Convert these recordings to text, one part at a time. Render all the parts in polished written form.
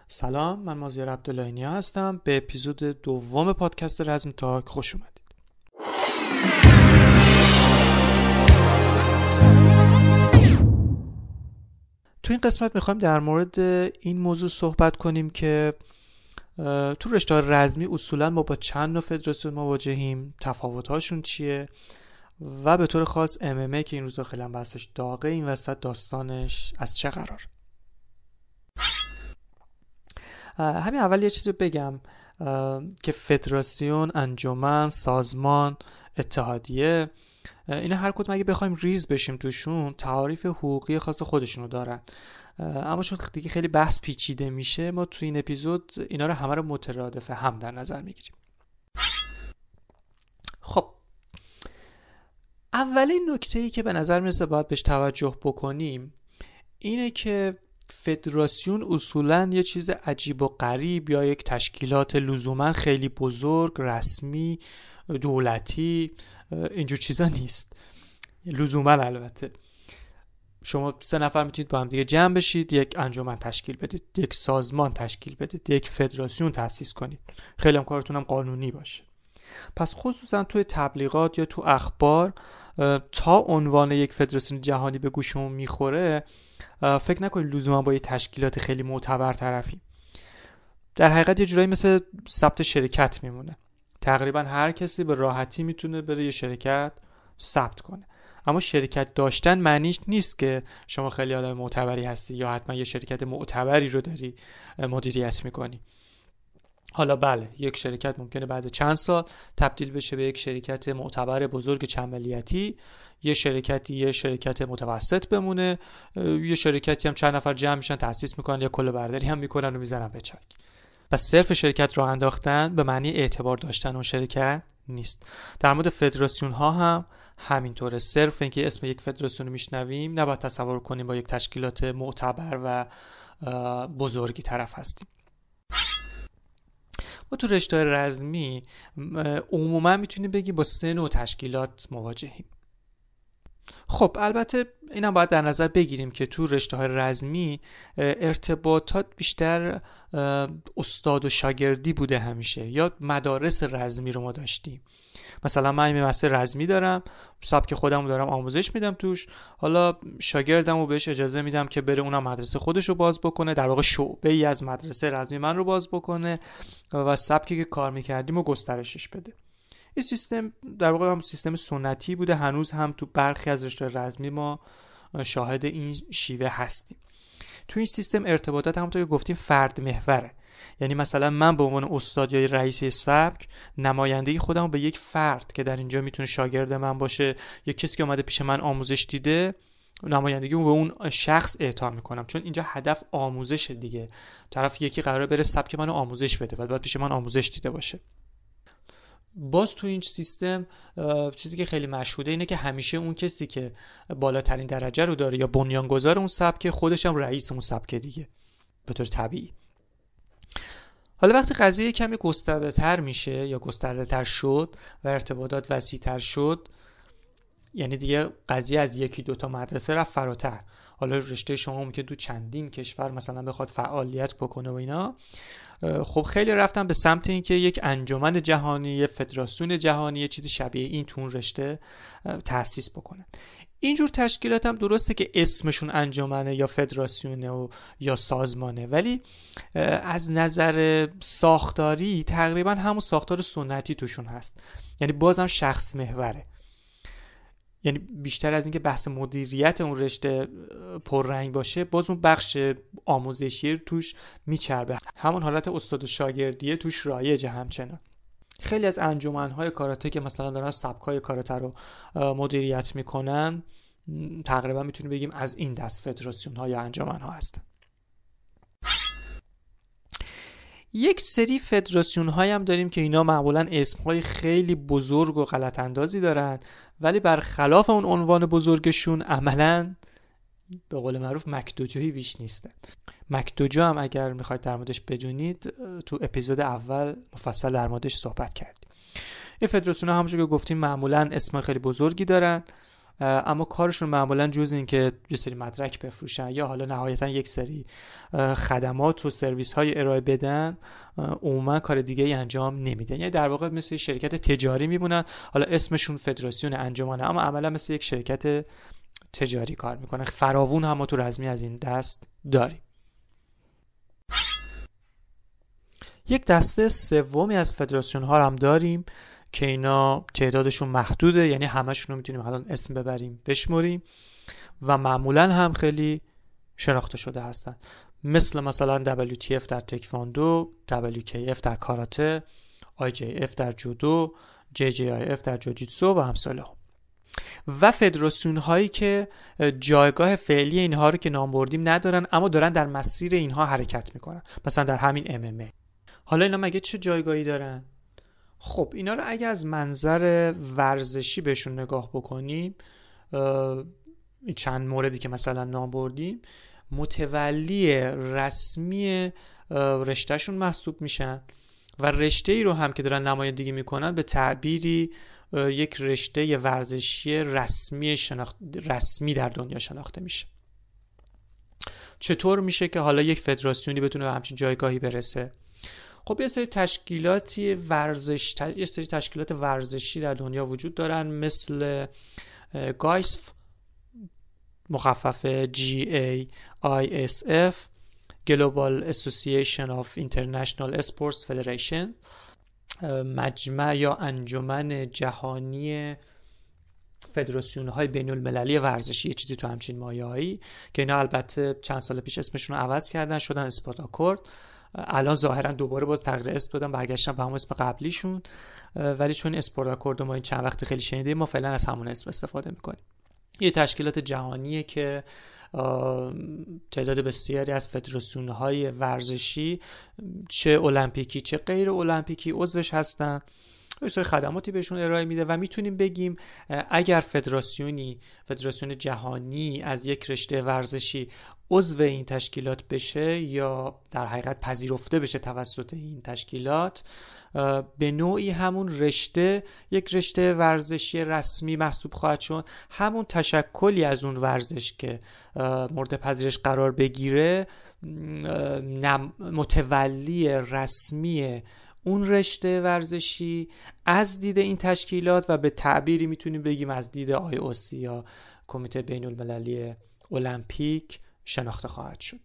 سلام، من مازیار عبداللهی‌نیا هستم. به اپیزود دوم پادکست رزم تاک خوش اومدید. تو این قسمت میخوایم در مورد این موضوع صحبت کنیم که تو رشته رزمی اصولا ما با چند نوع فدراسیون مواجهیم، تفاوت‌هاشون چیه و به طور خاص MMA که این روزا خیلی هم بحثش داغه، این وسط داستانش از چه قرار. همین اول یه چیزی بگم که فدراسیون، انجمن، سازمان، اتحادیه، اینا هر کدوم اگه بخوایم ریز بشیم توشون تعاریف حقوقی خاص خودشونو دارن، اما چون دیگه خیلی بحث پیچیده میشه ما تو این اپیزود اینا رو همه رو مترادف هم در نظر میگیریم. خب اولین نکته‌ای که به نظر میرسه باید بهش توجه بکنیم اینه که فدراسیون اصولاً یه چیز عجیب و غریب یا یک تشکیلات لزوماً خیلی بزرگ، رسمی، دولتی، اینجور چیزا نیست. لزوماً البته شما 3 نفر میتونید با هم دیگه جمع بشید، یک انجمن تشکیل بدید، یک سازمان تشکیل بدید، یک فدراسیون تأسیس کنید، خیلی هم کارتون هم قانونی باشه. پس خصوصا توی تبلیغات یا تو اخبار تا عنوان یک فدراسیون جهانی به گوشمون میخوره فکر نکنید لزوما با یه تشکیلات خیلی معتبر طرفیم. در حقیقت یه جورایی مثل ثبت شرکت میمونه. تقریبا هر کسی به راحتی میتونه بره یه شرکت ثبت کنه، اما شرکت داشتن معنیش نیست که شما خیلی آدم معتبری هستی یا حتما یه شرکت معتبری رو داری مدیریت میکنی. حالا بله، یک شرکت ممکنه بعد چند سال تبدیل بشه به یک شرکت معتبر بزرگ چند ملیتی، یه شرکت متوسط بمونه، یه شرکتی هم چند نفر جمع میشن تأسیس میکنن یا کل برداری هم میکنن و میزنن به چرک. پس صرف شرکت راه انداختن به معنی اعتبار داشتن اون شرکت نیست. در مورد فدراسیون ها هم همینطوره. صرف اینکه اسم یک فدراسیون رو میشنویم نباید تصور کنیم با یک تشکیلات معتبر و بزرگی طرف هستیم. ما تو رشته رزمی عموما میتونیم بگیم با 3 نوع تشکیلات مواجهیم. خب البته اینم باید در نظر بگیریم که تو رشته‌های رزمی ارتباطات بیشتر استاد و شاگردی بوده همیشه، یا مدارس رزمی رو ما داشتیم. مثلا من یه مدرسه رزمی دارم، سبک خودم رو دارم آموزش میدم توش، حالا شاگردم رو بهش اجازه میدم که بره اونم مدرسه خودش رو باز بکنه، در واقع شعبه‌ای از مدرسه رزمی من رو باز بکنه و سبکی که کار میکردیم رو گسترشش بده. این سیستم در واقع هم سیستم سنتی بوده، هنوز هم تو برخی از رشته رزمی ما شاهد این شیوه هستیم. تو این سیستم ارتباطات همونطور که گفتیم فرد محوره، یعنی مثلا من به عنوان استاد یا رئیس سبک نمایندگی خودم به یک فرد که در اینجا میتونه شاگرد من باشه یا کسی که اومده پیش من آموزش دیده، نمایندگیمو به اون شخص اعطا میکنم، چون اینجا هدف آموزش دیگه. طرف یکی قراره بره سبک منو آموزش بده و بعد پیش من آموزش دیده باشه. باز تو این سیستم چیزی که خیلی مشهوده اینه که همیشه اون کسی که بالاترین درجه رو داره یا بنیانگذار اون سبک خودش هم رئیس اون سبک دیگه به طور طبیعی. حالا وقتی قضیه کمی گسترده تر میشه یا گسترده تر شد و ارتباطات وسیع تر شد، یعنی دیگه قضیه از 1-2 تا مدرسه رفت فراتر، حالا رشته شما ممکنه تو چندین کشور مثلا بخواد فعالیت بکنه و اینا، خب خیلی رفتن به سمت اینکه یک انجمن جهانی، یک فدراسیون جهانی، یه چیزی شبیه این تو اون رشته تأسیس بکنن. اینجور تشکیلات هم درسته که اسمشون انجمنه یا فدراسیونه و یا سازمانه، ولی از نظر ساختاری تقریبا همون ساختار سنتی توشون هست، یعنی بازم شخص محوره. یعنی بیشتر از اینکه بحث مدیریت اون رشته پررنگ باشه، باز اون بخش آموزشی توش میچربه، همون حالت استاد و شاگردیه توش رایجه. همچنان خیلی از انجمن‌های کاراته که مثلا دارن سبکای کاراته رو مدیریت میکنن تقریبا میتونیم بگیم از این دست فدراسیون‌ها یا انجمن‌ها هستن. یک سری فدراسیون های هم داریم که اینا معمولا اسمهای خیلی بزرگ و غلط اندازی دارن، ولی برخلاف اون عنوان بزرگشون عملاً به قول معروف مکدوجویی بیش نیستن. مکدوجو هم اگر میخواید در موردش بدونید تو اپیزود اول مفصل در موردش صحبت کردیم. این فدراسیون ها همونجور که گفتیم معمولا اسم خیلی بزرگی دارن اما کارشون معمولا جز این که یه سری مدرک بفروشن یا حالا نهایتا یک سری خدمات و سرویس های ارائه بدن، عموما کار دیگه ای انجام نمیدن. یعنی در واقع مثل شرکت تجاری میمونن، حالا اسمشون فدراسیون انجمنه اما عملا مثل یک شرکت تجاری کار میکنن. فراوون هم ما تو رزمی از این دست داریم. یک دسته سومی از فدراسیون ها هم داریم که اینا تعدادشون محدوده، یعنی همشون رو میتونیم الان اسم ببریم بشمریم و معمولا هم خیلی شناخته شده هستن، مثلا WTF در تکواندو، WKF در کاراته، IJF در جودو، JJIF در جوجیتسو و امثال هم. و فدراسیون هایی که جایگاه فعلی اینها رو که نام بردیم ندارن اما دارن در مسیر اینها حرکت میکنن، مثلا در همین MMA. حالا اینا مگه چه جایگاهی دارن؟ خب اینا رو اگه از منظر ورزشی بهشون نگاه بکنیم، چند موردی که مثلا نام بردیم متولی رسمی رشتهشون محسوب میشن و رشته ای رو هم که دارن نمایندگی میکنن به تعبیری یک رشته ورزشی رسمی در دنیا شناخته میشه. چطور میشه که حالا یک فدراسیونی بتونه به همچین جایگاهی برسه؟ خب یه سری تشکیلات ورزشی در دنیا وجود دارن، مثل گایسف مخفف GAISF Global Association of International Sports Federation، مجمع یا انجمن جهانی فدراسیون های بین المللی ورزشی، یه چیزی تو همچین مایه‌ای که اینا البته چند سال پیش اسمشون رو عوض کردن شدن اسپورت آکورد. الان ظاهرا دوباره باز تغییر اسم دادن، برگشتن به همون اسم قبلیشون، ولی چون اسپورت آکورد ما این چند وقت خیلی شنیدیم ما فعلا از همون اسم استفاده میکنیم. یه تشکیلات جهانیه که تعداد بسیاری از فدراسیون‌های ورزشی چه المپیکی چه غیر المپیکی عضوش هستن، یه سری خدماتی بهشون ارائه میده و میتونیم بگیم اگر فدراسیون جهانی از یک رشته ورزشی عضو این تشکیلات بشه یا در حقیقت پذیرفته بشه توسط این تشکیلات، به نوعی همون رشته یک رشته ورزشی رسمی محسوب خواهد شد. همون تشکلی از اون ورزش که مورد پذیرش قرار بگیره متولی رسمی اون رشته ورزشی از دید این تشکیلات و به تعبیری میتونیم بگیم از دید IOC یا کمیته بین المللی المپیک شناخته خواهد شد.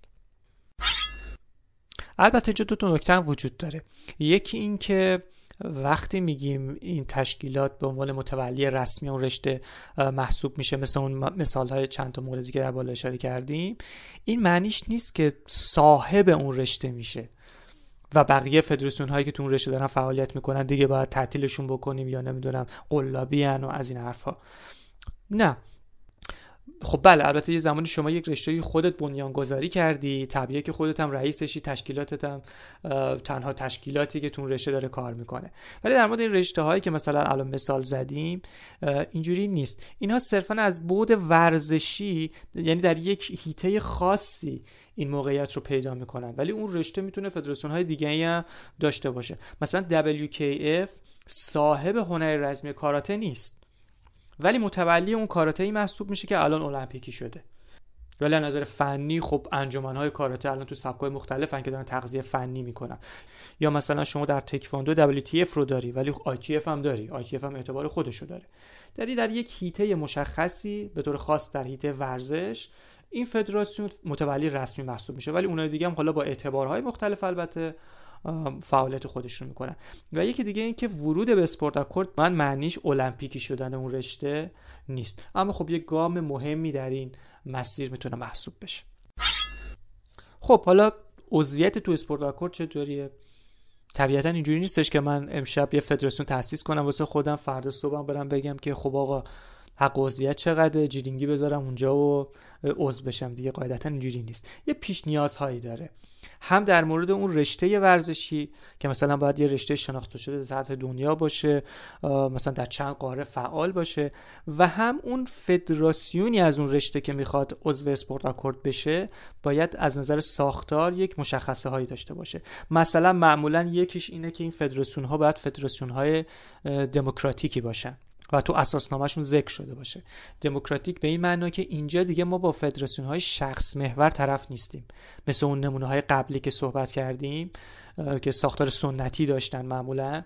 البته دو تا نکته هم وجود داره. یکی این که وقتی میگیم این تشکیلات به عنوان متولی رسمی اون رشته محسوب میشه، مثل اون مثال‌های چند تا موردی که در بالا اشاره کردیم، این معنیش نیست که صاحب اون رشته میشه و بقیه فدراسیون هایی که تو اون رشته دارن فعالیت میکنن دیگه باید تعطیلشون بکنیم یا نمیدونم قلابی ان و از این حرفا. نه، خب بله البته یه زمانی شما یک رشته خودت بنیانگذاری کردی، طبیعیه که خودت هم رئیسشی، تشکیلاتت هم تنها تشکیلاتی که تو اون رشته داره کار میکنه. ولی در مورد این رشته هایی که مثلا الان مثال زدیم اینجوری نیست. اینها صرفا از بعد ورزشی، یعنی در یک حیطه خاصی این موقعیت رو پیدا میکنن، ولی اون رشته میتونه فدراسیون های دیگه‌ای هم داشته باشه. مثلا WKF صاحب هنر رزمی کاراته نیست ولی متولی اون کاراته‌ای محسوب میشه که الان المپیکی شده. ولی از نظر فنی خب انجمن‌های کاراته الان تو سبک‌های مختلفن که دارن تغذیه فنی میکنن. یا مثلا شما در تکواندو WTF رو داری ولی ITF هم داری، ITF هم اعتبار خودشو داره. در یک حیطه مشخصی به طور خاص در حیطه ورزش این فدراسیون متولی رسمی محسوب میشه، ولی اونای دیگه هم حالا با اعتبارهای مختلف البته فعالیت خودشون میکنن. و یکی دیگه این که ورود به اسپورت آکورد من معنیش المپیکی شدن اون رشته نیست، اما خب یک گام مهمی در این مسیر میتونه محسوب بشه. خب حالا عضویت تو اسپورت آکورد چطوریه؟ طبیعتا اینجوری نیستش که من امشب یه فدراسیون تأسیس کنم واسه خودم فردا صبحم برم بگم که خب آقا حق عضویت چقدره، جیرینگی بذارم اونجا و عضو بشم. دیگه قاعدتا اینجوری نیست. یه پیش نیازهایی داره، هم در مورد اون رشته ورزشی که مثلا باید یه رشته شناخته شده در سطح دنیا باشه، مثلا در چند قاره فعال باشه، و هم اون فدراسیونی از اون رشته که میخواد عضو اسپورت آکورد بشه باید از نظر ساختار یک مشخصه هایی داشته باشه. مثلا معمولا یکیش اینه که این فدراسیون ها باید فدراسیون های دموکراتیکی باشن و تو اساسنامه‌شون ذکر شده باشه. دموکراتیک به این معنی که اینجا دیگه ما با فدراسیون‌های شخص محور طرف نیستیم، مثل اون نمونه‌های قبلی که صحبت کردیم که ساختار سنتی داشتن معمولا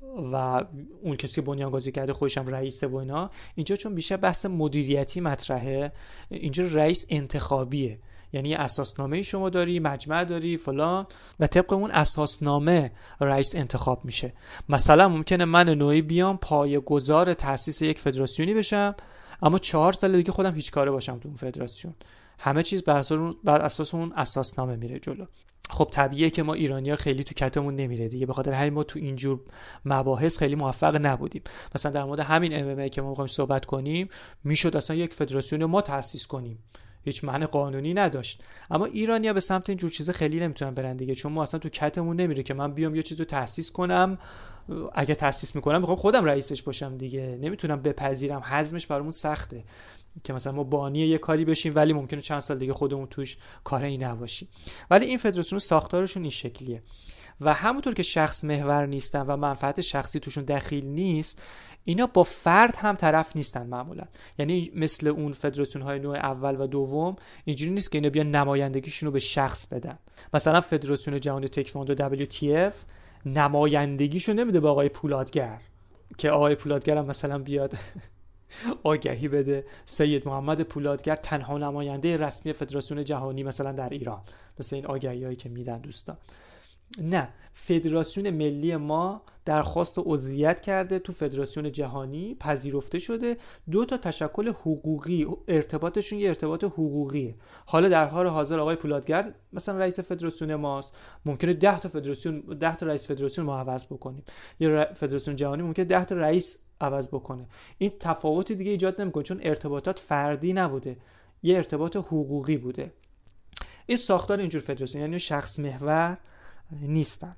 و اون کسی که بنیانگذاری کرده خودش هم رئیسه و اینا. اینجا چون بیشتر بحث مدیریتی مطرحه، اینجا رئیس انتخابیه، یعنی اساسنامه شما داری، مجمع داری فلان و طبق اون اساسنامه رئیس انتخاب میشه. مثلا ممکنه من نوعی بیام پایه‌گذار تأسیس یک فدراسیونی بشم، اما 4 سال دیگه خودم هیچ کاره باشم تو اون فدراسیون. همه چیز بر اساس اون اساسنامه میره جلو. خب طبیعیه که ما ایرانی‌ها خیلی تو کتمون نمیره دیگه، به خاطر همین ما تو اینجور مباحث خیلی موفق نبودیم. مثلا در مورد همین MMA که ما می‌خوایم صحبت کنیم، میشد اصلا یک فدراسیون ما تأسیس کنیم، هیچ معنی قانونی نداشت. اما ایرانی‌ها به سمت این جور چیزا خیلی نمیتونن برن دیگه، چون ما اصلا تو کتمون نمیره که من بیام یه چیزو تأسیس کنم. اگه تأسیس میکنم میخوام خودم رئیسش باشم دیگه، نمیتونم بپذیرم، هضمش برامون سخته که مثلا ما بانی یه کاری بشیم ولی ممکنه چند سال دیگه خودمون توش کاری نباشیم. ولی این فدراسیون ساختارشون این شکلیه و همونطور که شخص محور نیستن و منفعت شخصی توشون دخیل نیست، اینا با فرد هم طرف نیستن معمولا. یعنی مثل اون فدراسیون های نوع اول و دوم اینجوری نیست که اینا بیان نمایندگیشون رو به شخص بدن. مثلا فدراسیون جهانی تکواندو WTF نمایندگیشو نمیده به آقای پولادگر که آقای پولادگر هم مثلا بیاد آگهی بده سید محمد پولادگر تنها نماینده رسمی فدراسیون جهانی مثلا در ایران، مثل این آگهی‌هایی که میدن دوستان. نه، فدراسیون ملی ما درخواست عضویت کرده تو فدراسیون جهانی، پذیرفته شده، 2 تا تشکل حقوقی، ارتباطشون یه ارتباط حقوقیه. حالا در حال حاضر آقای پولادگر مثلا رئیس فدراسیون ماست، ممکنه 10 تا رئیس فدراسیون ما عوض بکنیم، یا فدراسیون جهانی ممکنه 10 تا رئیس عوض بکنه. این تفاوتی دیگه ایجاد نمیکنه چون ارتباطات فردی نبوده، یه ارتباط حقوقی بوده. این ساختار اینجور فدراسیون یعنی شخص محور نیستن.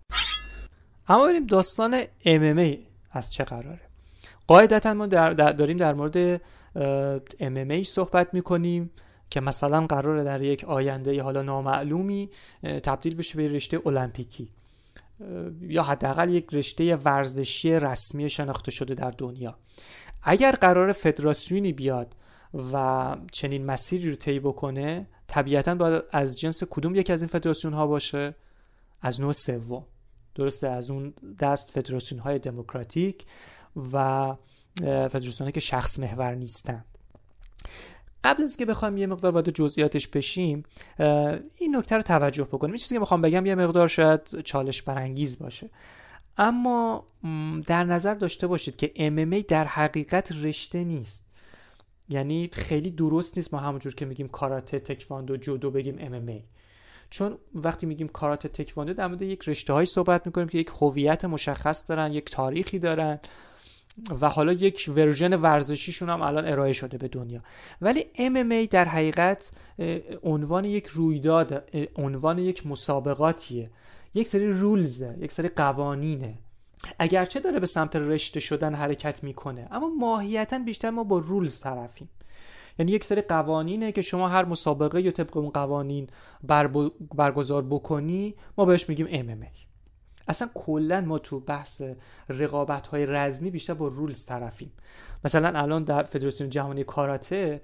اما بریم داستان MMA از چه قراره. قاعدتا ما داریم در مورد MMA صحبت میکنیم که مثلا قراره در یک آینده حالا نامعلومی تبدیل بشه به رشته المپیکی یا حداقل یک رشته ورزشی رسمی شناخته شده در دنیا. اگر قرار فدراسیونی بیاد و چنین مسیری رو طی بکنه، طبیعتاً باید از جنس کدوم یک از این فدراسیون ها باشه؟ از نوع سوم، درسته، از اون دست فدراسیون های دموکراتیک و فدراسیون هایی که شخص محور نیستن. قبل از که بخوایم یه مقدار وارد جزئیاتش بشیم، این نکته رو توجه بکنیم. این چیزی که میخوام بگم یه مقدار شاید چالش برانگیز باشه، اما در نظر داشته باشید که MMA در حقیقت رشته نیست. یعنی خیلی درست نیست ما همونجور که میگیم کاراته، تکواندو، جودو بگیم MMA، چون وقتی میگیم کاراته، تکواندو در مورد یک رشته‌هایی صحبت میکنیم که یک هویت مشخص دارن، یک تاریخی دارن و حالا یک ورژن ورزشیشون هم الان ارائه شده به دنیا. ولی MMA در حقیقت عنوان یک رویداد، عنوان یک مسابقاتیه، یک سری رولزه، یک سری قوانینه. اگرچه داره به سمت رشته شدن حرکت میکنه، اما ماهیتاً بیشتر ما با رولز طرفیم. یعنی یک سری قوانینه که شما هر مسابقه یا طبق اون قوانین برگزار بکنی، ما بهش میگیم MMA. اصلا کلا ما تو بحث رقابت‌های رزمی بیشتر با رولز طرفیم. مثلا الان در فدراسیون جهانی کاراته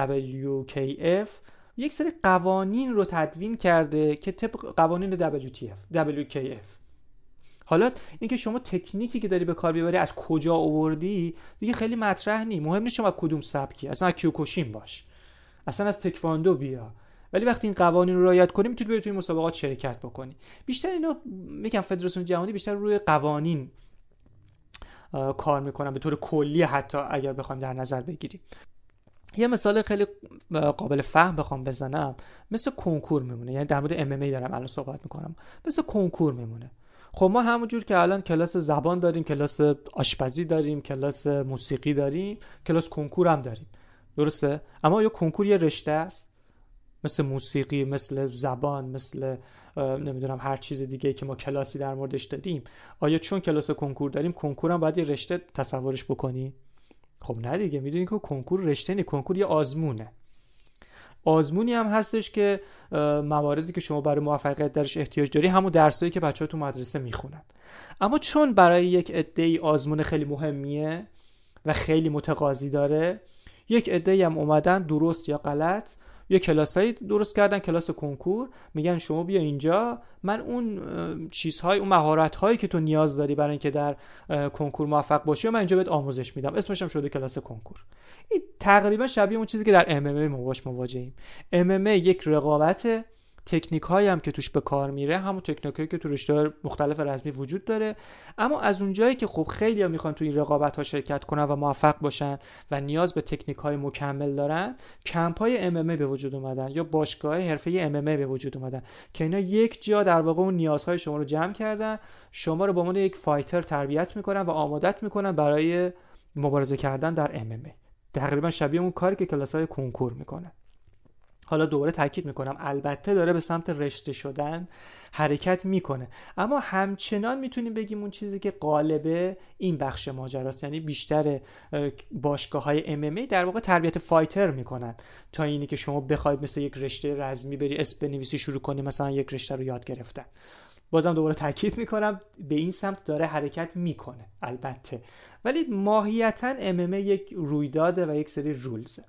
WKF یک سری قوانین رو تدوین کرده که طبق قوانین WKF. حالا اینکه شما تکنیکی که داری به کار ببری از کجا آوردی دیگه خیلی مطرح نیست. مهم نیست شما کدوم سبکی، اصلا از کیوکوشین باش، اصلا از تکواندو بیا، ولی وقتی این قوانین رو رعایت کنی میتونی بری توی مسابقات شرکت بکنی. بیشتر اینا میگم فدراسیون جهانی بیشتر روی قوانین کار میکنن به طور کلی، حتی اگر بخوایم در نظر بگیریم. یه مثال خیلی قابل فهم بخوام بزنم، مثل کنکور میمونه. یعنی در مورد MMA دارم الان صحبت میکنم، مثل کنکور میمونه. خب ما همونجور که الان کلاس زبان داریم، کلاس آشپزی داریم، کلاس موسیقی داریم، کلاس کنکور هم داریم، درسته؟ اما یا کنکور یه رشته است، مثل موسیقی، مثل زبان، مثل نمیدونم هر چیز دیگه که ما کلاسی در موردش دادیم. آیا چون کلاس کنکور داریم کنکور هم باید یه رشته تصورش بکنی؟ خب نه دیگه. میدونی که کنکور رشته نیست، کنکور یه آزمونه. آزمونی هم هستش که مواردی که شما برای موفقیت درش احتیاج داری همون درسایی که بچه‌ها تو مدرسه میخونن. اما چون برای یک عده‌ای آزمون خیلی مهمیه و خیلی متقاضی داره، یک عده‌ای هم اومدن درست یا غلط یه کلاسایی درست کردن، کلاس کنکور، میگن شما بیا اینجا، من اون چیزهای، اون مهارت‌هایی که تو نیاز داری برای اینکه در کنکور موفق باشی و من اینجا بهت آموزش میدم، اسمش هم شده کلاس کنکور. این تقریبا شبیه اون چیزی که در MMA ما باش مواجهیم. MMA یک رقابت، تکنیک هایی هم که توش به کار میره همون تکنیک هایی که تو رشته مختلف رزمی وجود داره، اما از اونجایی که خب خیلی ها میخوان تو این رقابت ها شرکت کنن و موفق باشن و نیاز به تکنیک های مکمل دارن، کمپ های MMA به وجود اومدن یا باشگاه حرفه‌ای MMA به وجود اومدن که اینا یک جا در واقع اون نیازهای شما رو جمع کردن، شما رو به عنوان یک فایتر تربیت میکنن و آمادت میکنن برای مبارزه کردن در MMA. تقریبا شبیه اون کاری که کلاس‌های کنکور میکنن. حالا دوباره تاکید میکنم البته داره به سمت رشته شدن حرکت میکنه، اما همچنان میتونیم بگیم اون چیزی که غالبه این بخش ماجراست، یعنی بیشتر باشگاه‌های MMA در واقع تربیت فایتر میکنن تا اینی که شما بخواید مثل یک رشته رزمی بری اسم بنویسی شروع کنی مثلا یک رشته رو یاد گرفتن. بازم دوباره تاکید میکنم به این سمت داره حرکت میکنه البته، ولی ماهیتاً MMA یک رویداده و یک سری رولزه.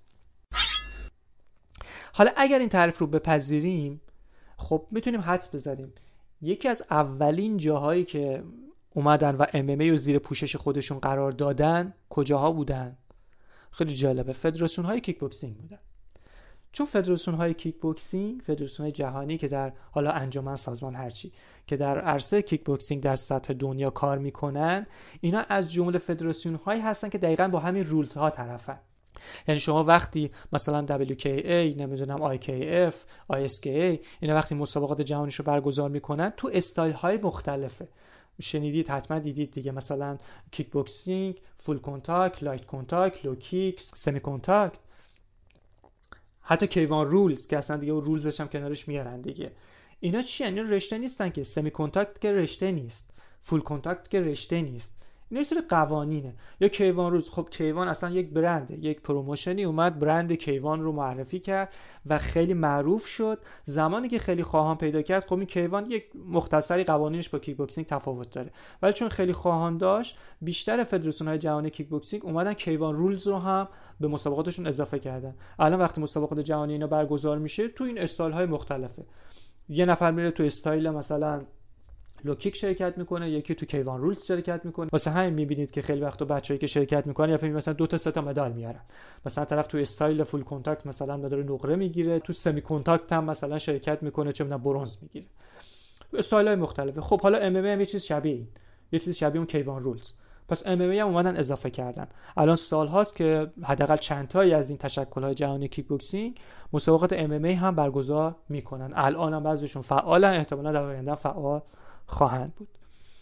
حالا اگر این تعریف رو بپذیریم، خب میتونیم حدس بزنیم یکی از اولین جاهایی که اومدن و MMA رو زیر پوشش خودشون قرار دادن کجاها بودن؟ خیلی جالبه، فدراسیون های کیک بوکسینگ بودن. چون فدراسیون های کیک بوکسینگ، فدراسیون های جهانی که در حالا انجمن، سازمان، هرچی که در عرصه کیک بوکسینگ در سطح دنیا کار میکنن، اینا از جمله فدراسیون هایی هستن که دقیقاً با همین رولز ها طرفن. یعنی شما وقتی مثلا WKA، نمیدونم IKF، ISKA، اینا وقتی مسابقات جهانیشو برگزار میکنن تو استایل های مختلفه. شنیدید، حتما دیدید دیگه، مثلا کیک بوکسینگ، فول کانتاکت، لایت کانتاکت، لو کیکس، سمی کانتاکت، حتی کیوان رولز که اصلا دیگه رولزش هم کنارش میارن دیگه. اینا چی؟ یعنی رشته نیستن که، سمی کانتاکت که رشته نیست، فول کانتاکت که رشته نیست، اینا یه سری قوانینه. یا کیوان روز، خب کیوان اصلا یک برنده، یک پروموشنی اومد برند کیوان رو معرفی کرد و خیلی معروف شد. زمانی که خیلی خواهان پیدا کرد، خب این کیوان یک مختصری قوانینش با کیک بوکسینگ تفاوت داره، ولی چون خیلی خواهان داشت، بیشتر فدراسیون‌های جهانی کیک بوکسینگ اومدن کیوان رولز رو هم به مسابقاتشون اضافه کردن. الان وقتی مسابقات جهانی اینا برگزار میشه تو این استایل‌های مختلفه، یه نفر میره تو استایل مثلا لو کیک شرکت میکنه، یکی تو کیوان رولز شرکت میکنه. واسه همین میبینید که خیلی وقتا بچه‌ای که شرکت میکنن یا فکر مثلا 2 تا 3 تا مدال میارن، مثلا طرف تو استایل فول کانتاکت مثلا مدال نقره میگیره، تو سمی کانتاکت هم مثلا شرکت میکنه چه میدونم برنز میگیره، استایل‌های مختلفه. خب حالا MMA هم یه چیز شبیه اون کیوان رولز. پس MMA هم اومدن اضافه کردن. الان سال هاست که حداقل چند تایی از این تشکل‌های جهانی کیک بوکسینگ مسابقات MMA هم برگزار میکنن. الان هم بعضیشون فعالن، احتمالاً در آینده فعال خواهند بود.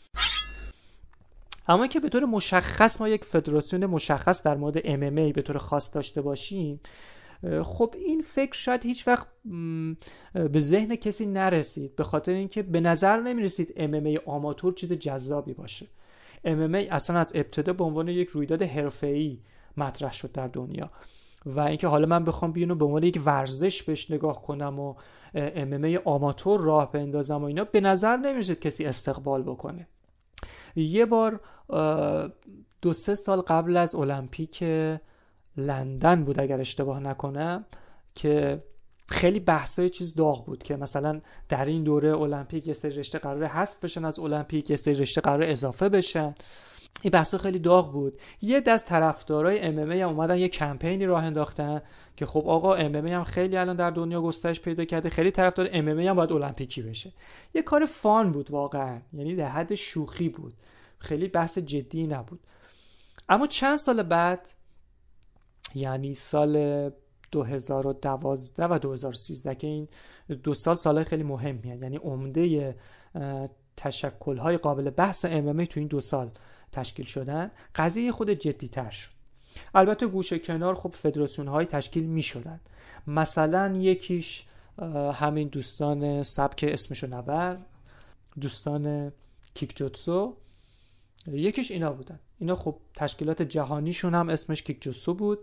اما که به طور مشخص ما یک فدراسیون مشخص در مورد MMA به طور خاص داشته باشیم، خب این فکر شاید هیچ وقت به ذهن کسی نرسید، به خاطر اینکه به نظر نمیرسید MMA آماتور چیز جذابی باشه. MMA اصلا از ابتدا به عنوان یک رویداد حرفه‌ای مطرح شد در دنیا و اینکه حالا من بخوام بیانو به عنوان یک ورزش بهش نگاه کنم و MMA آماتور راه بندازم و اینا، به نظر نمیرسید کسی استقبال بکنه. یه بار 2-3 سال قبل از المپیک لندن بود اگر اشتباه نکنم که خیلی بحثای چیز داغ بود که مثلا در این دوره المپیک یه سری رشته قراره حذف بشن از المپیک، یه سری رشته قراره اضافه بشن. این بحثا خیلی داغ بود. یه دست طرفدارای MMA هم اومدن یه کمپینی راه انداختن که خب آقا MMA هم خیلی الان در دنیا گسترش پیدا کرده، خیلی طرفدار MMA هم باید المپیکی بشه. یه کار فان بود واقعا، یعنی در حد شوخی بود، خیلی بحث جدی نبود. اما چند سال بعد، یعنی سال 2012 و 2013 که این 2 سال خیلی مهمیه، یعنی عمده تشکل‌های قابل بحث MMA تو این 2 سال تشکیل شدن، قضیه خود جدی‌تر شد. البته گوشه کنار خب فدراسیون‌های تشکیل می‌شدن، مثلا یکیش همین دوستان سبک اسمشو نبر، دوستان کیک جوتسو، یکیش اینا بودن. اینا خب تشکیلات جهانیشون هم اسمش کیک جوتسو بود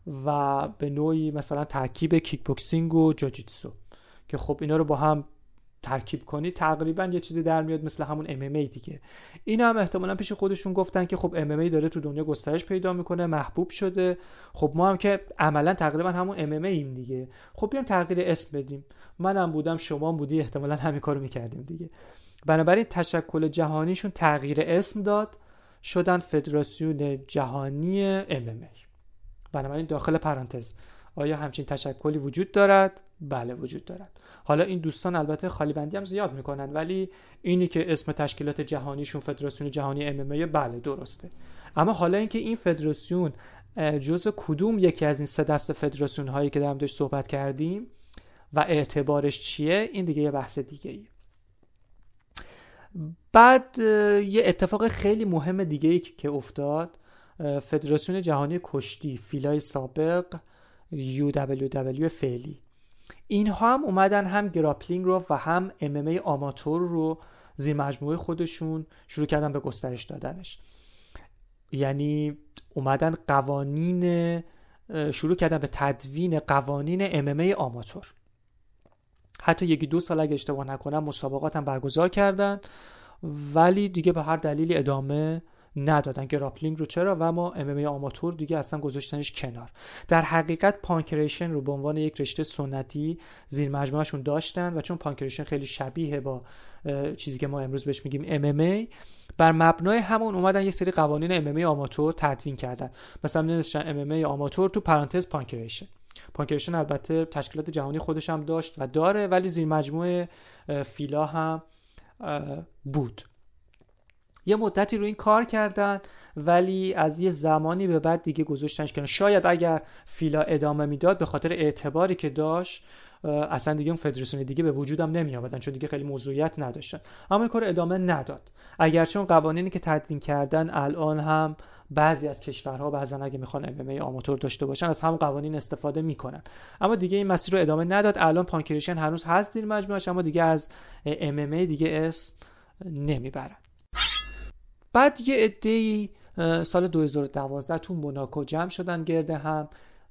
و به نوعی مثلا ترکیب کیک بوکسینگ و جوجیتسو که خب اینا رو با هم ترکیب کنی تقریبا یه چیزی در میاد مثل همون MMA دیگه. اینا هم احتمالاً پیش خودشون گفتن که خب MMA داره تو دنیا گسترش پیدا میکنه، محبوب شده، خب ما هم که عملاً تقریبا همون MMA ایم دیگه، خب بیام تغییر اسم بدیم. منم بودم، شما بودی، احتمالاً همین کارو میکردیم دیگه. بنابراین تشکل جهانیشون تغییر اسم داد، شدن فدراسیون جهانی MMA. بنابراین داخل پرانتز آیا همچین تشکلی وجود دارد؟ بله وجود دارد. حالا این دوستان البته خالی بندی هم زیاد میکنن، ولی اینی که اسم تشکیلات جهانیشون فدراسیون جهانی MMA بله درسته. اما حالا اینکه این فدراسیون جزء کدوم یکی از این 3 دسته فدراسیون هایی که در موردش صحبت کردیم و اعتبارش چیه، این دیگه یه بحث دیگه ایه. بعد یه اتفاق خیلی مهم دیگه ای که افتاد، فدراسیون جهانی کشتی، فیلای سابق UWW فعلی، اینها هم اومدن هم گراپلینگ رو و هم MMA آماتور رو زیر مجموعه خودشون شروع کردن به گسترش دادنش. یعنی اومدن شروع کردن به تدوین قوانین MMA آماتور. حتی 1-2 سال اگه اشتباه نکنم مسابقات هم برگزار کردن، ولی دیگه به هر دلیلی ادامه ندادن گراپلینگ رو. چرا؟ و ما MMA آماتور دیگه اصلا گذاشتنش کنار. در حقیقت پانکریشن رو به عنوان یک رشته سنتی زیر مجموعهشون داشتن و چون پانکریشن خیلی شبیه با چیزی که ما امروز بهش میگیم MMA، بر مبنای همون اومدن یک سری قوانین MMA آماتور تدوین کردن. مثلا نوشتن MMA آماتور تو پرانتز پانکریشن. پانکریشن البته تشکیلات جهانی خودش هم داشت و داره، ولی زیر مجموعه فیلا هم بود. یه مدتی رو این کار کردن، ولی از یه زمانی به بعد دیگه گذاشتنش کنار. شاید اگر فیلا ادامه میداد به خاطر اعتباری که داشت اصلا دیگه اون فدراسیون دیگه به وجودم نمی آمدن، چون دیگه خیلی موضوعیت نداشتن. اما این کار ادامه نداد، اگرچه اون قوانینی که تدوین کردن الان هم بعضی از کشورها بعضن اگه میخوان MMA آماتور داشته باشن از همون قوانین استفاده میکنن. اما دیگه این مسیر رو ادامه نداد. الان پانکریشن هنوز هست زیر مجموعه‌اش، اما دیگه از MMA دیگه اسم نمیبرن. بعد یه عده‌ای سال 2012 تو موناکو جمع شدن گرد هم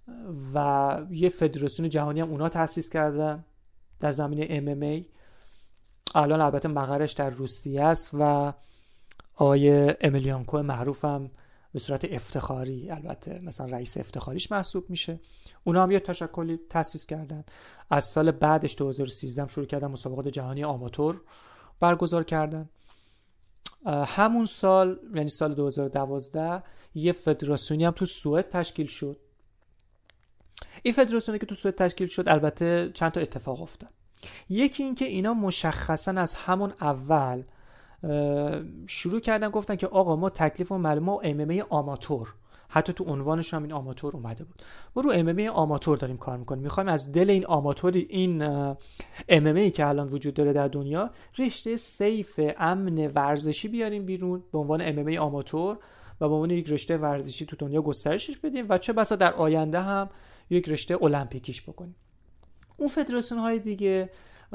و یه فدراسیون جهانی هم اونا تأسیس کردن در زمینه MMA. الان البته مقرش در روسیه است و آقای امیلیانکو معروف هم به صورت افتخاری، البته مثلا رئیس افتخاریش محسوب میشه. اونا هم یه تشکلی تأسیس کردن. از سال بعدش 2013 هم شروع کردن مسابقات جهانی آماتور برگزار کردن. همون سال یعنی سال 2012 یه فدراسیونی هم تو سوئد تشکیل شد. این فدراسیونی که تو سوئد تشکیل شد البته چند تا اتفاق افتاد. یکی این که اینا مشخصا از همون اول شروع کردن گفتن که آقا ما تکلیفمون معلومه و MMA آماتور، حتی تو عنوانش هم این آماتور اومده بود، ما رو MMA آماتور داریم کار میکنیم، میخوایم از دل این آماتوری، این MMA که الان وجود داره در دنیا، رشته سیف امن ورزشی بیاریم بیرون به عنوان MMA آماتور و به عنوان یک رشته ورزشی تو دنیا گسترشش بدیم و چه بسا در آینده هم یک رشته المپیکیش بکنیم. اون فدراسیون های دیگه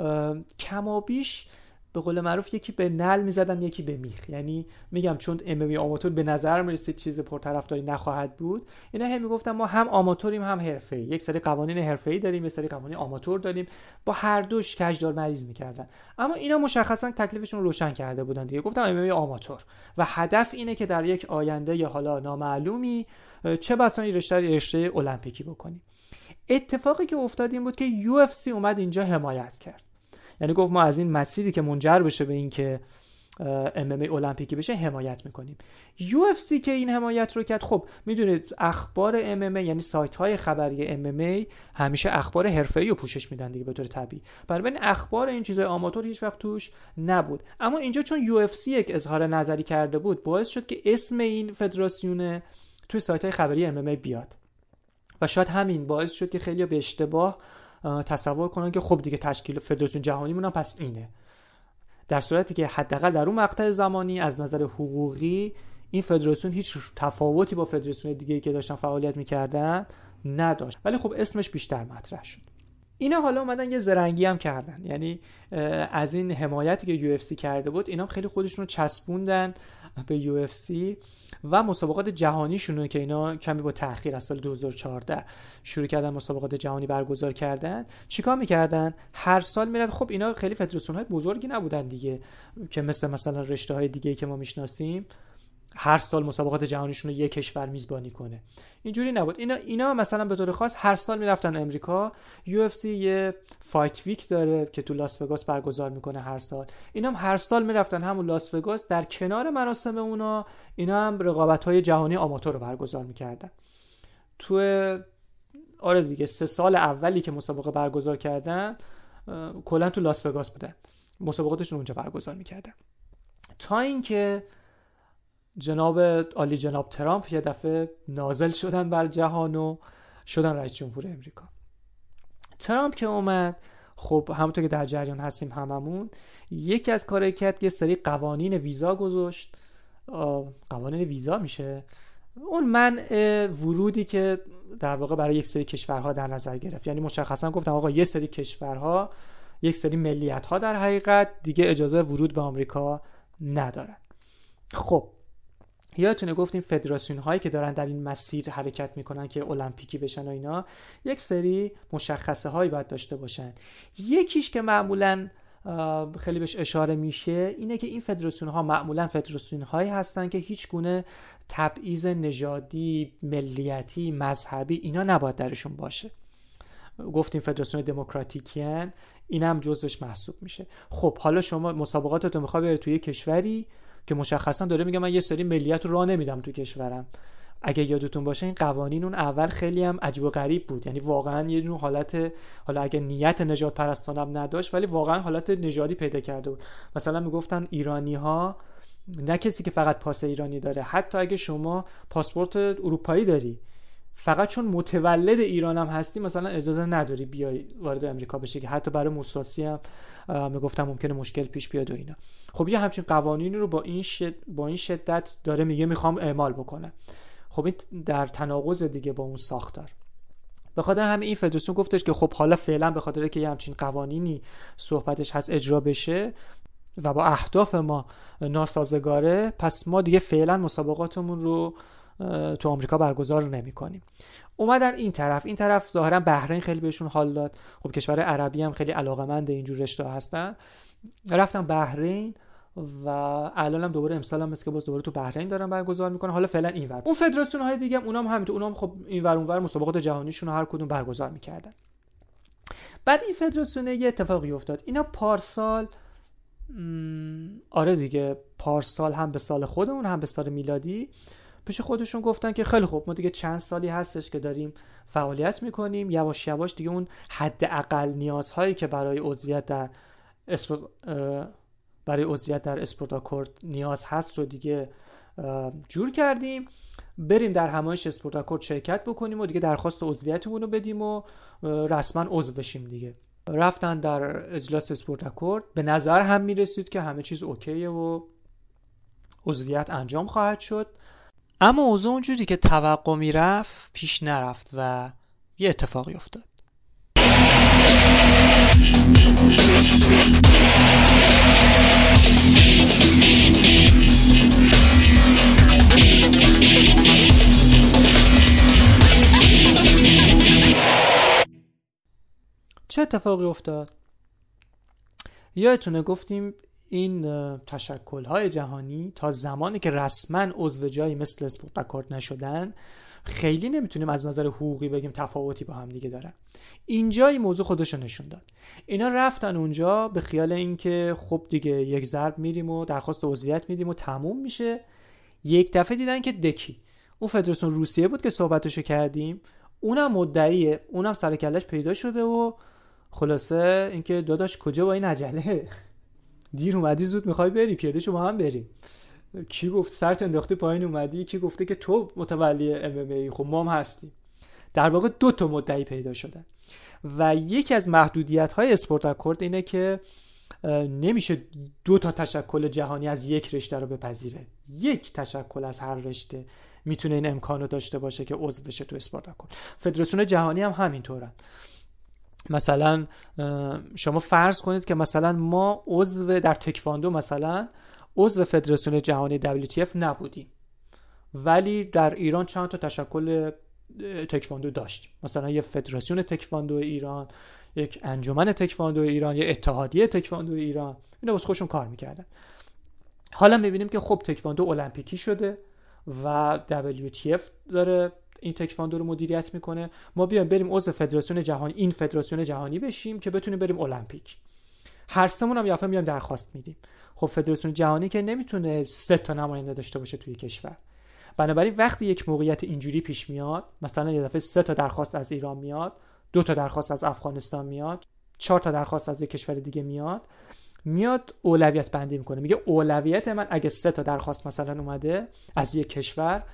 کمابیش به قول معروف یکی به نل میزدن یکی به میخ. یعنی میگم چون MMA آماتور به نظر میرسید چیز پرطرفداری نخواهد بود، اینا هم میگفتن ما هم آماتوریم هم حرفه‌ای، یک سری قوانین حرفه‌ای داریم، یک سری قوانین آماتور داریم، با هر دوش کجدار مریض میکردن. اما اینا مشخصا تکلیفشون روشن کرده بودن دیگه، گفتن MMA آماتور و هدف اینه که در یک آینده یا حالا نامعلومی چه بسا این رشته المپیکی بکنیم. اتفاقی که افتاد این بود که UFC اومد اینجا حمایت کرد. یعنی گفت ما از این مسیری که منجر بشه به این که MMA المپیکی بشه حمایت میکنیم. UFC که این حمایت رو کرد، خب میدونید اخبار MMA یعنی سایت های خبری MMA همیشه اخبار حرفه‌ای رو پوشش میدن دیگه به طور طبیعی، بنابراین اخبار این چیزای آماتور هیچ وقت توش نبود. اما اینجا چون UFC یک اظهار نظری کرده بود، باعث شد که اسم این فدراسیون توی سایت های خبری MMA بیاد و شاید همین باعث شد که خیلی به اشتباه تصور کنن که خب دیگه تشکیل فدراسیون جهانی مون پس اینه، در صورتی که حداقل در اون مقطع زمانی از نظر حقوقی این فدراسیون هیچ تفاوتی با فدراسیون دیگه‌ای که داشتن فعالیت می‌کردن نداشت، ولی خب اسمش بیشتر مطرح شد. اینا حالا اومدن یه زرنگی هم کردن، یعنی از این حمایتی که یو اف سی کرده بود اینا خیلی خودشون رو چسبوندن به یو اف سی و مسابقات جهانیشون که اینا کمی با تأخیر از سال 2014 شروع کردن مسابقات جهانی برگزار کردن، چیکار میکردن؟ هر سال میرد. خب اینا خیلی فدراسیون های بزرگی نبودن دیگه که مثلا رشته های دیگه که ما میشناسیم هر سال مسابقات جهانیشون رو یک کشور میزبانی کنه، اینجوری نبود. اینا مثلا به طور خاص هر سال میرفتن امریکا. یو اف سی یه فایت ویک داره که تو لاس وگاس برگزار میکنه هر سال، اینا هم هر سال میرفتن همون لاس وگاس، در کنار مراسم اونا اینا هم رقابت‌های جهانی آماتور رو برگزار میکردن. تو آره دیگه 3 سال اولی که مسابقه برگزار کردن کلا تو لاس وگاس بودن، مسابقاتشون اونجا برگزار میکردن، تا اینکه جناب عالی جناب ترامپ یه دفعه نازل شدن بر جهان و شدن رئیس جمهور امریکا. ترامپ که اومد، خب همونطور که در جریان هستیم هممون، یکی از کارهایی کرد یه سری قوانین ویزا گذاشت. قوانین ویزا میشه اون منع ورودی که در واقع برای یک سری کشورها در نظر گرفت، یعنی مشخصا گفتم آقا یه سری کشورها، یک سری ملیت‌ها در حقیقت دیگه اجازه ورود به آمریکا ندارن. خب یادتونه گفتیم فدراسیون هایی که دارن در این مسیر حرکت میکنن که المپیکی بشن و اینا یک سری مشخصه هایی باید داشته باشن. یکیش که معمولا خیلی بهش اشاره میشه اینه که این فدراسیون ها معمولا فدراسیون هایی هستن که هیچ گونه تبعیض نژادی، ملیتی، مذهبی اینا نباید درشون باشه. گفتیم فدراسیون دموکراتیکیان، این هم جزوش محسوب میشه. خب حالا شما مسابقاتتو میخوای بری توی کشوری که مشخصا داره میگه من یه سری ملیت رو راه نمیدم تو کشورم. اگه یادتون باشه این قوانین اون اول خیلی هم عجیب و غریب بود، یعنی واقعا یه جور حالت، حالا اگه نیت نژاد پرستانم نداشت ولی واقعا حالت نژادی پیدا کرده بود. مثلا میگفتن ایرانی ها، نه کسی که فقط پاس ایرانی داره، حتی اگه شما پاسپورت اروپایی داری فقط چون متولد ایران هم هستی مثلا اجازه نداری بیای وارد امریکا بشی، که حتی برای موساسی هم میگفتم ممکنه مشکل پیش بیاد و اینا. خب یه همچین قوانینی رو با این شدت داره میگه میخوام اعمال بکنه. خب این در تناقض دیگه با اون ساختار. به خاطر همین این فدراسیون گفتش که خب حالا فعلا به خاطر که یه همچین قوانینی صحبتش هست اجرا بشه و با اهداف ما ناسازگاره، پس ما دیگه فعلا مسابقاتمون رو تو آمریکا برگزار نمی‌کنیم. اومدن این طرف ظاهرا بحرین خیلی بهشون حال داد. خب کشور عربی هم خیلی علاقه‌مند اینجور رشته هستن، رفتن بحرین و الان هم دوباره امسال هم مثل که باز دوباره تو بحرین دارن برگزار میکنن. حالا فعلا اینور. اون فدراسیون های دیگه هم اونام همینطور، اونام خب اینور اونور مسابقات جهانیشون رو هر کدوم برگزار میکردن. بعد این فدراسیون یه اتفاقی افتاد، اینا پارسال آره دیگه پارسال هم به سال خودمون هم به سال میلادی پیش خودشون گفتن که خیلی خوب ما دیگه چند سالی هستش که داریم فعالیت میکنیم، یواش یواش دیگه اون حداقل نیازهایی که برای عضویت در اسپورتاکورد نیاز هست رو دیگه جور کردیم، بریم در همایش اسپورتاکورد شرکت بکنیم و دیگه درخواست عضویتمون رو بدیم و رسما عضو بشیم دیگه. رفتن در اجلاس اسپورتاکورد، به نظر هم میرسید که همه چیز اوکیه و عضویت انجام خواهد شد، اما اوضاع اونجوری که توقع میرفت پیش نرفت و یه اتفاقی افتاد. چه اتفاقی افتاد؟ یادتونه گفتیم این تشکل‌های جهانی تا زمانی که رسما عضو جایی مثل اسپورتاکورد نشدن خیلی نمیتونیم از نظر حقوقی بگیم تفاوتی با هم دیگه دارن. اینجا این موضوع خودشو نشون داد. اینا رفتن اونجا به خیال اینکه خب دیگه یک ضرب میریم و درخواست عضویت میدیم و تموم میشه. یک دفعه دیدن که دکی اون فدراسیون روسیه بود که صحبتشو کردیم، اونم مدعیه، اونم سر کلش پیدا شده و خلاصه اینکه داداش کجا با این عجله، دیر اومدی زود میخوای بری، پیاده شو با هم بریم. کی گفت سرت انداخته پایین اومدی؟ کی گفته که تو متولی MMA؟ خب ما هم هستیم. در واقع 2 تا مدعی پیدا شدن و یکی از محدودیت‌های اسپورتاکورد اینه که نمیشه 2 تا تشکل جهانی از یک رشته رو بپذیره. یک تشکل از هر رشته میتونه این امکانو داشته باشه که عضو بشه تو اسپورتاکورد. فدراسیون جهانی هم همینطورن. مثلا شما فرض کنید که مثلا ما در تکواندو مثلا عضو فدراسیون جهانی WTF نبودیم، ولی در ایران چند تا تشکل تکواندو داشتیم. مثلا یه فدراسیون تکواندو ایران، یک انجمن تکواندو ایران، یه اتحادیه تکواندو ایران، اینا واسه خودشون کار میکردن. حالا میبینیم که خب تکواندو المپیکی شده و WTF داره این تکواندو رو مدیریت میکنه، ما بیایم بریم عضو فدراسیون جهانی، این فدراسیون جهانی بشیم که بتونیم بریم المپیک. هر سمون هم یافته میایم درخواست میدیم. خب فدراسیون جهانی که نمیتونه 3 تا نماینده داشته باشه توی کشور، بنابراین وقتی یک موقعیت اینجوری پیش میاد، مثلا یه دفعه 3 تا درخواست از ایران میاد، 2 تا درخواست از افغانستان میاد، 4 تا درخواست از یک کشور دیگه میاد اولویت بندی میکنه. میگه اولویت من اگه 3 تا درخواست مثلا اومده از یک کشور،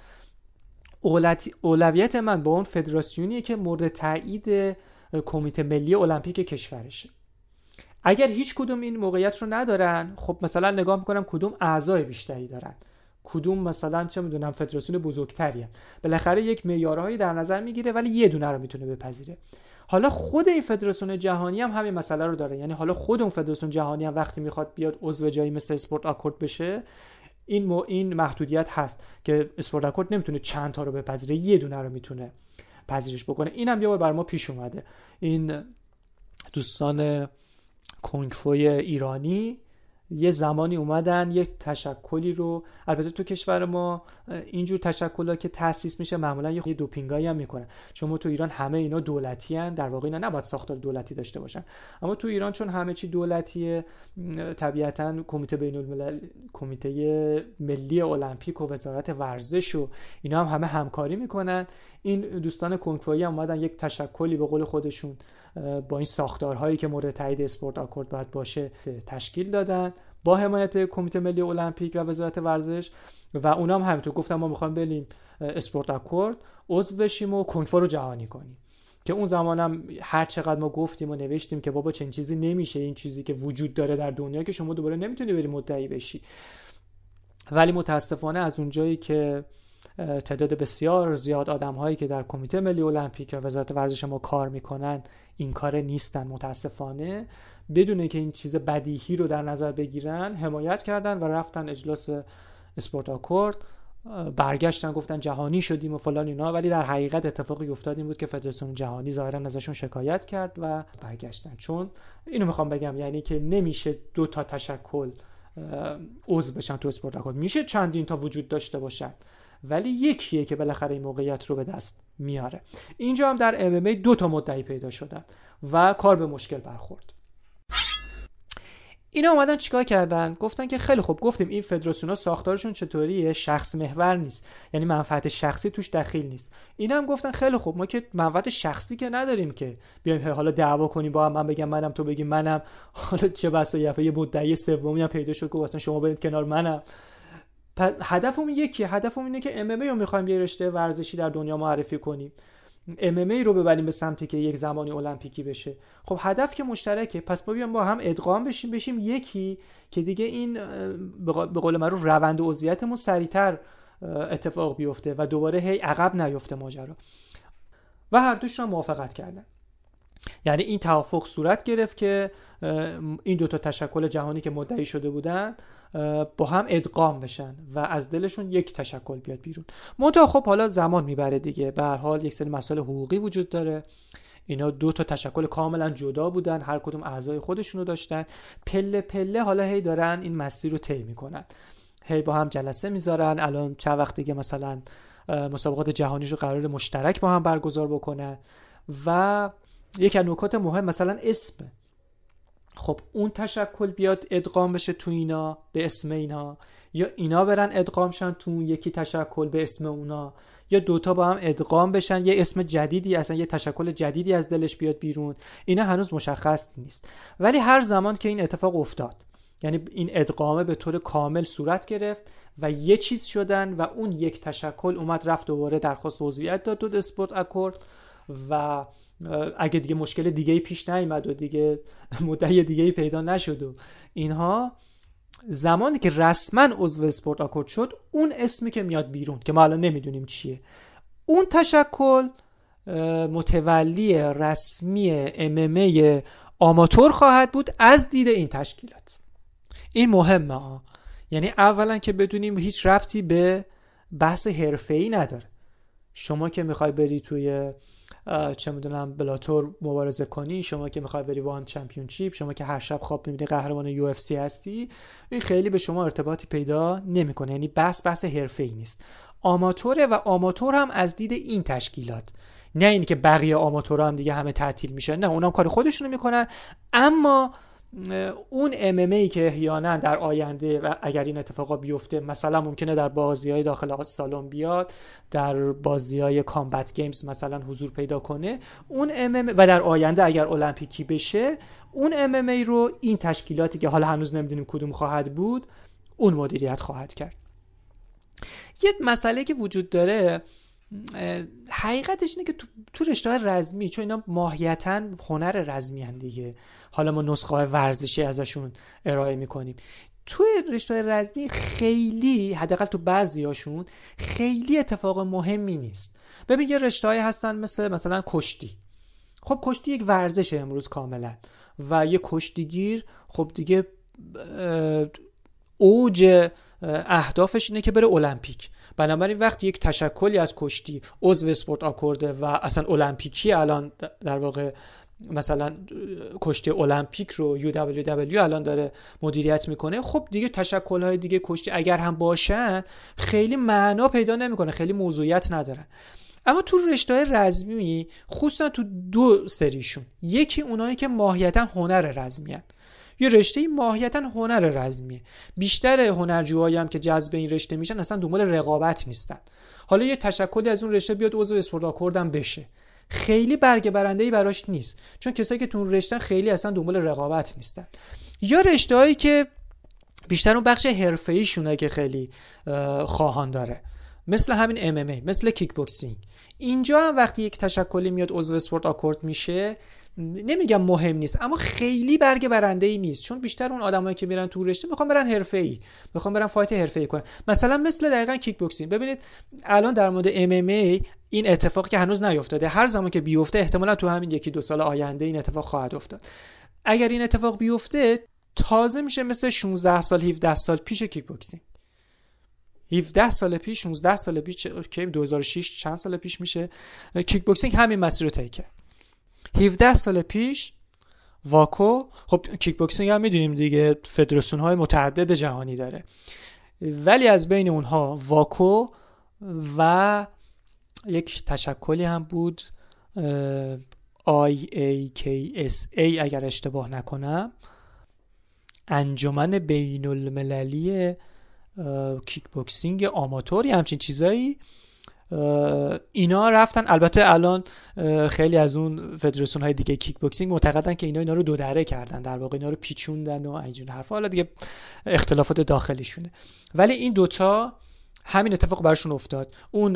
اولویت من با اون فدراسیونیه که مورد تایید کمیته ملی المپیک کشورشه. اگر هیچ کدوم این موقعیت رو ندارن، خب مثلا نگاه میکنم کدوم اعضای بیشتری دارن، کدوم مثلا چه میدونم فدراسیون بزرگتریه، بالاخره یک معیارهایی در نظر میگیره ولی یه دونه رو میتونه بپذیره. حالا خود این فدراسیون جهانی هم همین مسئله رو داره، یعنی حالا خود اون فدراسیون جهانی هم وقتی میخواد بیاد عضو جایی مثل اسپورت آکورد بشه، این محدودیت هست که اسپورت آکورد نمیتونه چند تا رو بپذیره، یه دونه رو میتونه پذیرش بکنه. اینم یه بار بر ما پیش اومده. این دوستان کنگفوی ایرانی یه زمانی اومدن یک تشکلی رو، البته تو کشور ما اینجور تشکل‌ها که تأسیس میشه معمولا یه دوپینگایی هم میکنه. شما تو ایران همه اینا دولتی ان، در واقع اینا نباید ساختار دولتی داشته باشن، اما تو ایران چون همه چی دولتیه، طبیعتاً کمیته بین‌الملل، کمیته ملی المپیک و وزارت ورزش و اینا هم همه همکاری میکنن. این دوستان کنگفویی هم اومدن یک تشکلی به قول خودشون با این ساختارهایی که مورد تایید اسپورت آکورد باید باشه تشکیل دادن با حمایت کمیته ملی المپیک و وزارت ورزش، و اونا هم همینطور گفتن ما میخوایم بریم اسپورت آکورد عضو بشیم و کنگفو رو جهانی کنیم. که اون زمانم هر چقدر ما گفتیم و نوشتیم که بابا چنین چیزی نمیشه، این چیزی که وجود داره در دنیا که شما دوباره نمیتونی بری مدعی بشی. ولی متاسفانه از اونجایی که تعداد بسیار زیاد آدم‌هایی که در کمیته ملی المپیک و وزارت ورزش ما کار میکنن این کار نیستن، متاسفانه بدون اینکه این چیز بدیهی رو در نظر بگیرن حمایت کردن و رفتن اجلاس اسپورت آکورد، برگشتن گفتن جهانی شدیم و فلان اینا، ولی در حقیقت اتفاقی افتاد این بود که فدراسیون جهانی ظاهرا ازشون شکایت کرد و برگشتن. چون اینو میخوام بگم، یعنی که نمیشه 2 تا تشکل عضو بشن تو اسپورت آکورد، میشه چندین تا وجود داشته باشن ولی یکیه که بالاخره این موقعیت رو به دست میاره. اینجا هم در MMA 2 تا مدعی پیدا شدن و کار به مشکل برخورد. اینا اومدن چیکار کردن؟ گفتن که خیلی خوب، گفتیم این فدراسیون‌ها ساختارشون چطوریه، شخص محور نیست، یعنی منفعت شخصی توش دخیل نیست. اینا هم گفتن خیلی خوب، ما که منفعت شخصی که نداریم که بیایم حالا دعوا کنیم با هم، من بگم منم تو بگی منم، حالا چه بسا یه مدعی سومی هم پیدا شد که مثلا شما برید کنار منم. هدفمون یکیه، هدفمون اینه که MMA رو می‌خوایم یه رشته ورزشی در دنیا معرفی کنیم، MMA رو ببریم به سمتی که یک زمانی المپیکی بشه. خب هدف که مشترکه، پس ما بیام با هم ادغام بشیم یکی که دیگه این به قول معروف روند عضویتمون سریعتر اتفاق بیفته و دوباره هی عقب نیفته ماجرا. و هر دوشون موافقت کردن. یعنی این توافق صورت گرفت که این 2 تا تشکل جهانی که مدعی شده بودن با هم ادغام بشن و از دلشون یک تشکل بیاد بیرون. منتها خب حالا زمان میبره دیگه، به هر حال یک سری مسائل حقوقی وجود داره. اینا 2 تا تشکل کاملا جدا بودن، هر کدوم اعضای خودشونو داشتن، پله پله حالا هی دارن این مسیر رو طی میکنن، هی با هم جلسه میذارن. الان چند وقت دیگه مثلا مسابقات جهانیشو قرار مشترک با هم برگزار بکنن. و یک از نکات مهم مثلا اسم، خب اون تشکل بیاد ادغام بشه تو اینا به اسم اینا، یا اینا برن ادغام شن تو یکی تشکل به اسم اونا، یا 2 تا با هم ادغام بشن یه اسم جدیدی، اصلا یه تشکل جدیدی از دلش بیاد بیرون. اینا هنوز مشخص نیست. ولی هر زمان که این اتفاق افتاد، یعنی این ادغامه به طور کامل صورت گرفت و یه چیز شدن و اون یک تشکل اومد رفت دوباره درخواست عضویت داد تو اسپورت آکورد، و اگه دیگه مشکل دیگه‌ای پیش نیامد و دیگه مدعی دیگه‌ای پیدا نشد و اینها، زمانی که رسما عضو اسپورت آکورد شد، اون اسمی که میاد بیرون که ما الان نمیدونیم چیه، اون تشکل متولی رسمی MMA آماتور خواهد بود از دید این تشکیلات. این مهمه ها. یعنی اولا که بدونیم هیچ ربطی به بحث حرفه‌ای نداره. شما که میخوای بری توی چه میدونم بلاتور مبارزه کنی، شما که میخوای بری وان چمپیونشیپ، شما که هر شب خواب میبینی قهرمان UFC هستی، این خیلی به شما ارتباطی پیدا نمیکنه. یعنی بحث حرفه‌ای نیست، آماتوره و آماتور هم از دید این تشکیلات. نه اینی که بقیه آماتورها هم دیگه همه تعطیل میشن، نه، اونام کار خودشونو میکنن. اما اون MMA که احیانا در آینده و اگر این اتفاقا بیفته، مثلا ممکنه در بازی‌های داخل سالن بیاد، در بازی‌های کامبت گیمز مثلا حضور پیدا کنه، اون MMA و در آینده اگر المپیکی بشه، اون MMA رو این تشکیلاتی که حالا هنوز نمیدونیم کدوم خواهد بود، اون مدیریت خواهد کرد. یه مسئله که وجود داره حقیقتش اینه که تو رشته‌های رزمی، چون اینا ماهیتاً هنر رزمی هن دیگه، حالا ما نسخه‌های ورزشی ازشون ارائه میکنیم، تو رشته‌های رزمی خیلی، حداقل تو بعضیاشون، خیلی اتفاق مهمی نیست. ببین یه رشته‌های هستن مثلا کشتی. خب کشتی یک ورزشه امروز کاملا، و یه کشتیگیر خب دیگه اوج اهدافش اینه که بره المپیک. بنابراین وقتی یک تشکلی از کشتی عضو اسپورت آکورده و اصلا المپیکی، الان در واقع مثلا کشتی المپیک رو UWW الان داره مدیریت میکنه، خب دیگه تشکل‌های دیگه کشتی اگر هم باشن خیلی معنا پیدا نمیکنه، خیلی موضوعیت ندارن. اما تو رشته‌های رزمی، خصوصا تو دو سریشون، یکی اونایی که ماهیتاً هنر رزمی هن. یه رشته ماهیتاً هنر رزمیه. بیشتر هنرجوهایی هم که جذب این رشته میشن اصلا دنبال رقابت نیستن. حالا یه تشکلی از اون رشته بیاد عضو اسپورت آکورد هم بشه، خیلی برگ برنده‌ای براش نیست، چون کسایی که تو اون رشته خیلی اصلا دنبال رقابت نیستن. یا رشته‌هایی که بیشتر اون بخش حرفه‌ای شونه که خیلی خواهان داره، مثل همین MMA، مثل کیک بوکسینگ. اینجا هم وقتی یک تشکلی میاد عضو اسپورت آکورد میشه، نمیگم مهم نیست، اما خیلی برگ برنده‌ای نیست، چون بیشتر اون آدمایی که میرن تو رشته میخوان برن حرفه‌ای، میخوان برن فایت حرفه‌ای کنن. مثلا مثل دقیقاً کیک بوکسینگ. ببینید الان در مورد MMA این اتفاقی که هنوز نیفتاده، هر زمان که بیفته احتمالاً تو همین 1-2 سال آینده این اتفاق خواهد افتاد. اگر این اتفاق بیفته، تازه میشه مثل 16 سال 17 سال پیش کیک بوکسینگ. 17 سال پیش، 16 سال پیش، که 2006 چند سال پیش میشه، کیک بوکسینگ همین مسیر رو طی کرد. 17 سال پیش واکو، خب کیک بوکسینگ هم میدونیم دیگه فدراسیون های متعدد جهانی داره، ولی از بین اونها واکو و یک تشکلی هم بود IAKSA اگر اشتباه نکنم، انجمن بین المللی کیک بوکسینگ آماتوری، همچین چیزایی. اینا رفتن، البته الان خیلی از اون فدراسیون های دیگه کیک بوکسینگ معتقدن که اینا رو دو دره کردن، در واقع اینا رو پیچوندن و اینجور حرفا، حالا دیگه اختلافات داخلیشونه. ولی این دوتا همین اتفاق براشون افتاد. اون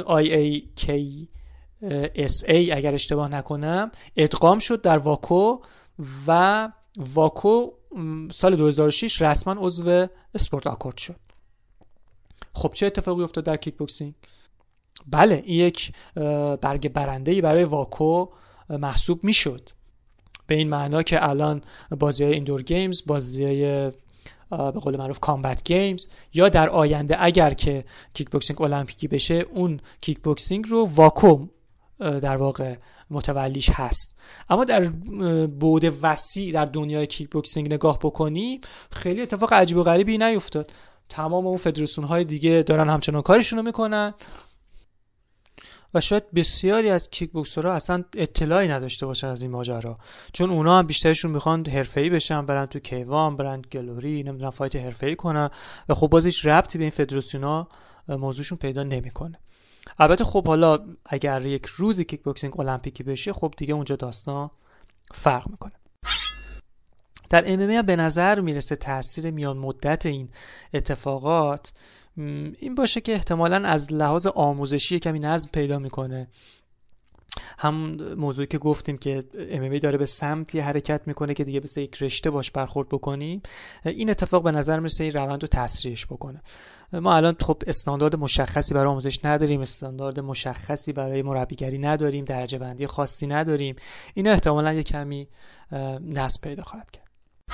IAKSA اگر اشتباه نکنم ادغام شد در واکو، و واکو سال 2006 رسما عضو اسپورت آکورد شد. خب چه اتفاقی افتاد در کیک بوکسینگ؟ بله، این یک برگ برنده‌ای برای واکو محسوب میشد، به این معنا که الان بازی‌های ایندور گیمز، بازی‌های به قول معروف کامبت گیمز، یا در آینده اگر که کیک بوکسینگ المپیکی بشه، اون کیک بوکسینگ رو واکو در واقع متولیش هست. اما در بعد وسیع در دنیای کیک بوکسینگ نگاه بکنی، خیلی اتفاق عجیب و غریبی نیفتاد. تمام اون فدراسیون های دیگه دارن همچنان کارشون رو میکنن و شاید بسیاری از کیک بوکسرها اصلا اطلاعی نداشته باشن از این ماجرا، چون اونا هم بیشترشون میخوان حرفه‌ای بشن، برن تو کیوان، برن گلوری، نمیدونم فایت حرفه‌ای کنن، و خب باز هیچ ربطی به این فدراسیون‌ها موضوعشون پیدا نمیکنه. البته خب حالا اگر یک روزی کیک بوکسینگ المپیکی بشه، خب دیگه اونجا داستان فرق میکنه. در MMA به نظر میرسه تاثیر میان مدت این اتفاقات این باشه که احتمالاً از لحاظ آموزشی کمی نظم پیدا میکنه هم موضوعی که گفتیم که MMA داره به سمتی حرکت میکنه که دیگه مثل یک رشته باش برخورد بکنیم، این اتفاق به نظر میرسه این روند رو تسریعش بکنه. ما الان خب استاندارد مشخصی برای آموزش نداریم، استاندارد مشخصی برای مربیگری نداریم، درجه بندی خاصی نداریم. اینا احتمالاً یه کمی نسب پیدا خواهد کرد.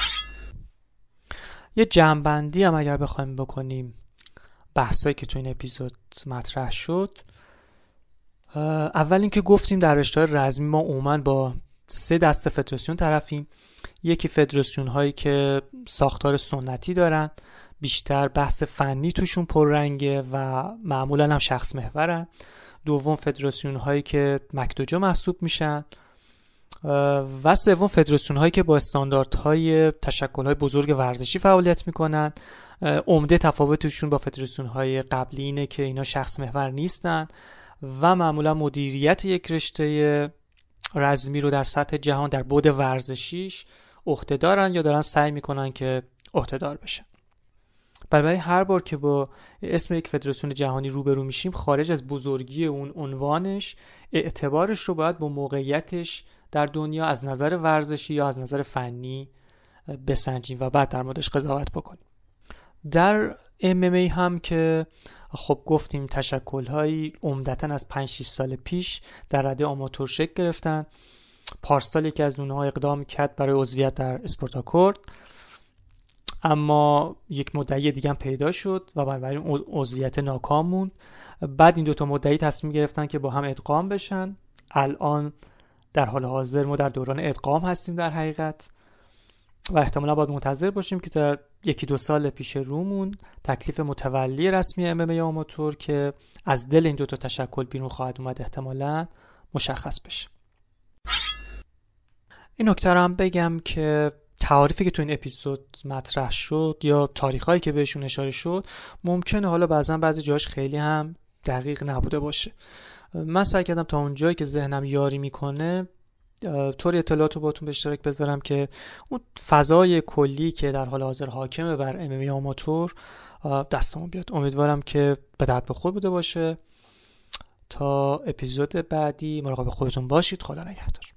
یه جمع‌بندی هم اگر بخوایم بکنیم بحثایی که تو این اپیزود مطرح شد، اول اینکه گفتیم در رشته‌های رزمی ما عموماً با 3 دسته فدراسیون طرفیم. یکی فدراسیون هایی که ساختار سنتی دارن، بیشتر بحث فنی توشون پررنگه و معمولاً هم شخص محورن. دوم فدراسیون هایی که مکدوجو محسوب میشن و سوم فدراسیون هایی که با استانداردهای تشکل‌های بزرگ ورزشی فعالیت میکنن. عمده تفاوتشون با فدراسیون های قبلی اینه که اینا شخص محور نیستن و معمولا مدیریت یک رشته رزمی رو در سطح جهان در بعد ورزشیش عهده‌دارن یا دارن سعی میکنن که عهده‌دار بشن. بنابراین هر بار که با اسم یک فدراسیون جهانی روبرو میشیم، خارج از بزرگی اون عنوانش، اعتبارش رو باید با موقعیتش در دنیا از نظر ورزشی یا از نظر فنی بسنجیم و بعد در موردش قضاوت بکنیم. در MMA هم که خب گفتیم تشکل‌هایی عمدتاً از 5-6 سال پیش در رده آماتور شکل گرفتن. پارسال یکی از اونها اقدام کرد برای عضویت در اسپارتاکورد، اما یک مدعی دیگه هم پیدا شد و بنابراین عضویت ناکام موند. بعد این دوتا مدعی تصمیم گرفتن که با هم ادغام بشن. الان در حال حاضر ما در دوران ادغام هستیم در حقیقت و احتمالا باید منتظر باشیم که در 1-2 سال پیش رومون تکلیف متولی رسمی MMA آماتور که از دل این دوتا تشکل بیرون خواهد اومد احتمالا مشخص بشه. این نکته رو هم بگم که تعاریفی که تو این اپیزود مطرح شد یا تاریخایی که بهشون اشاره شد ممکنه حالا بعضی جاش خیلی هم دقیق نبوده باشه. من سعی کردم تا اونجایی که ذهنم یاری میکنه طوری اطلاعات رو باتون به اشتراک بذارم که اون فضای کلی که در حال حاضر حاکمه بر MMA آماتور دستمون بیاد. امیدوارم که به درد بخور بوده باشه. تا اپیزود بعدی مراقب خودتون باشید. خدا نگهدار.